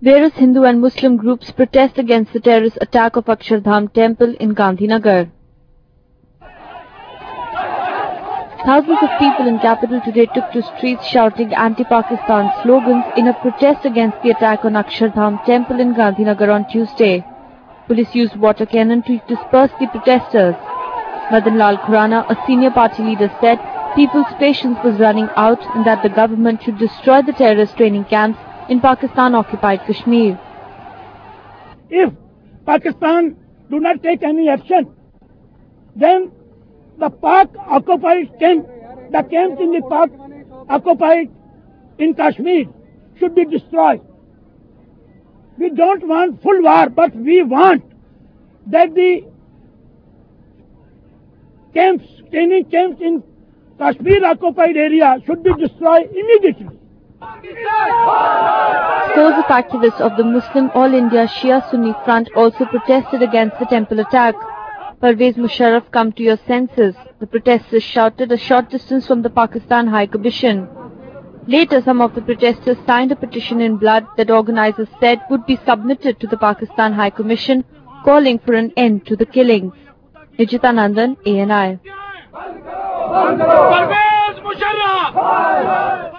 Various Hindu and Muslim groups protest against the terrorist attack of Akshardham temple in Gandhinagar. Thousands of people in capital today took to streets shouting anti-Pakistan slogans in a protest against the attack on Akshardham temple in Gandhinagar on Tuesday. Police used water cannon to disperse the protesters. Madan Lal Khurana, a senior party leader, said people's patience was running out and that the government should destroy the terrorist training camps in Pakistan-occupied Kashmir. If Pakistan do not take any action, then the Pak-occupied camp, the camps in the Pak-occupied in Kashmir should be destroyed. We don't want full war, but we want that the camps, training camps in Kashmir-occupied area should be destroyed immediately. Scores of activists of the Muslim All India Shia Sunni Front also protested against the temple attack. Parvez Musharraf, come to your senses, the protesters shouted a short distance from the Pakistan High Commission. Later, some of the protesters signed a petition in blood that organizers said would be submitted to the Pakistan High Commission, calling for an end to the killings. Nijita Nandan, ANI.